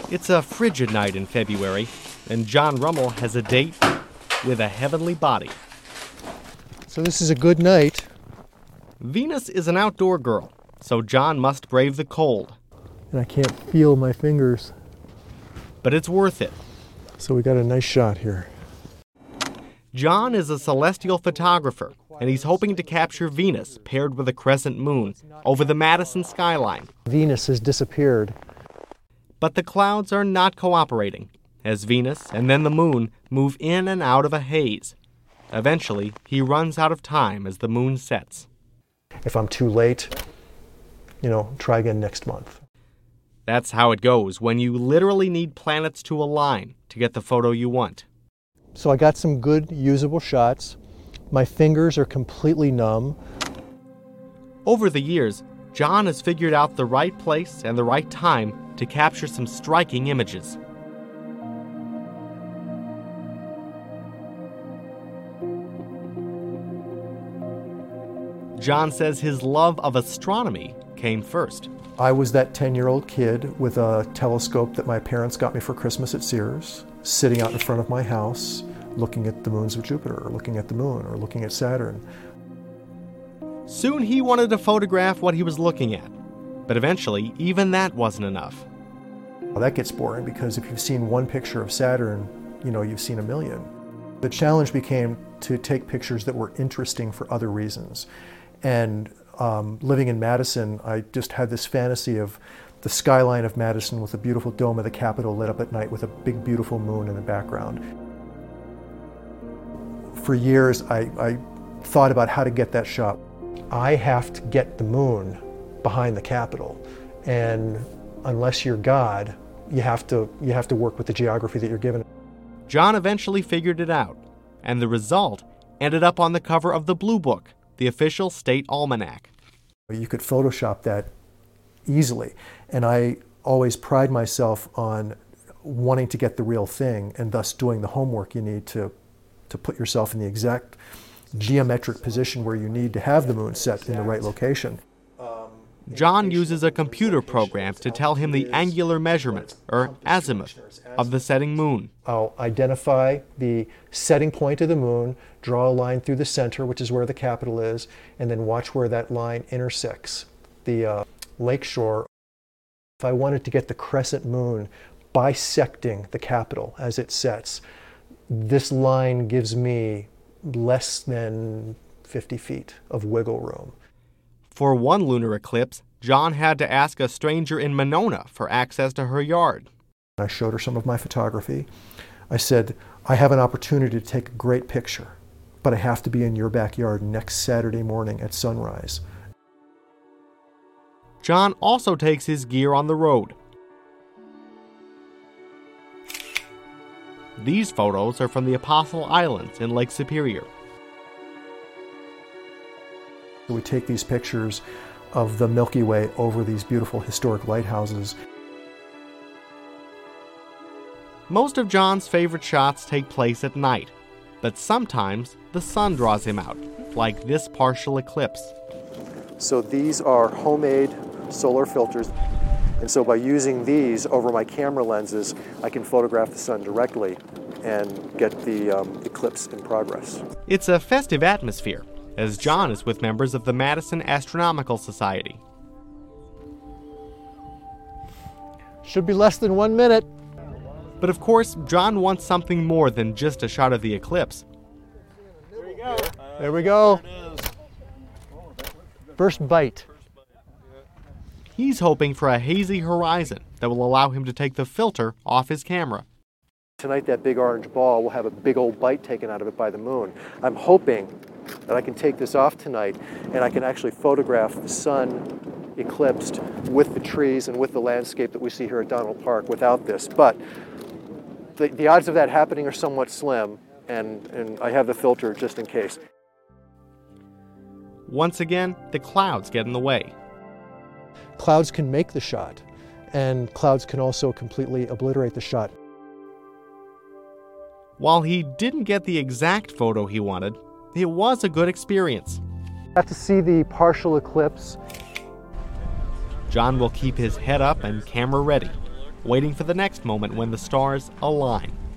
It's a frigid night in February, and John Rummel has a date with a heavenly body. So this is a good night. Venus is an outdoor girl, so John must brave the cold. And I can't feel my fingers. But it's worth it. So we got a nice shot here. John is a celestial photographer, and he's hoping to capture Venus paired with a crescent moon over the Madison skyline. Venus has disappeared. But the clouds are not cooperating, as Venus and then the moon move in and out of a haze. Eventually, he runs out of time as the moon sets. If I'm too late, try again next month. That's how it goes when you literally need planets to align to get the photo you want. So I got some good, usable shots. My fingers are completely numb. Over the years, John has figured out the right place and the right time to capture some striking images. John says his love of astronomy came first. I was that 10-year-old kid with a telescope that my parents got me for Christmas at Sears, sitting out in front of my house, looking at the moons of Jupiter, or looking at the moon, or looking at Saturn. Soon he wanted to photograph what he was looking at, but eventually even that wasn't enough. Well, that gets boring because if you've seen one picture of Saturn, you've seen a million. The challenge became to take pictures that were interesting for other reasons. And living in Madison, I just had this fantasy of the skyline of Madison with the beautiful dome of the Capitol lit up at night with a big, beautiful moon in the background. For years, I thought about how to get that shot. I have to get the moon behind the Capitol, and unless you're God, you have to work with the geography that you're given. John eventually figured it out, and the result ended up on the cover of the Blue Book, the official state almanac. You could Photoshop that easily, and I always pride myself on wanting to get the real thing, and thus doing the homework you need to put yourself in the exact geometric position where you need to have the moon set in the right location. John uses a computer program to tell him the angular measurement, or azimuth, of the setting moon. I'll identify the setting point of the moon, draw a line through the center, which is where the Capitol is, and then watch where that line intersects the lakeshore. If I wanted to get the crescent moon bisecting the Capitol as it sets, this line gives me less than 50 feet of wiggle room. For one lunar eclipse, John had to ask a stranger in Monona for access to her yard. I showed her some of my photography. I said, I have an opportunity to take a great picture, but I have to be in your backyard next Saturday morning at sunrise. John also takes his gear on the road. These photos are from the Apostle Islands in Lake Superior. We take these pictures of the Milky Way over these beautiful historic lighthouses. Most of John's favorite shots take place at night, but sometimes the sun draws him out, like this partial eclipse. So these are homemade solar filters, and so by using these over my camera lenses, I can photograph the sun directly and get the eclipse in progress. It's a festive atmosphere, as John is with members of the Madison Astronomical Society. Should be less than 1 minute. But of course, John wants something more than just a shot of the eclipse. There we go. There we go. First bite. He's hoping for a hazy horizon that will allow him to take the filter off his camera. Tonight that big orange ball will have a big old bite taken out of it by the moon. I'm hoping that I can take this off tonight and I can actually photograph the sun eclipsed with the trees and with the landscape that we see here at Donald Park without this. But the odds of that happening are somewhat slim, and I have the filter just in case. Once again, the clouds get in the way. Clouds can make the shot, and clouds can also completely obliterate the shot. While he didn't get the exact photo he wanted, it was a good experience. Got to see the partial eclipse. John will keep his head up and camera ready. waiting for the next moment when the stars align.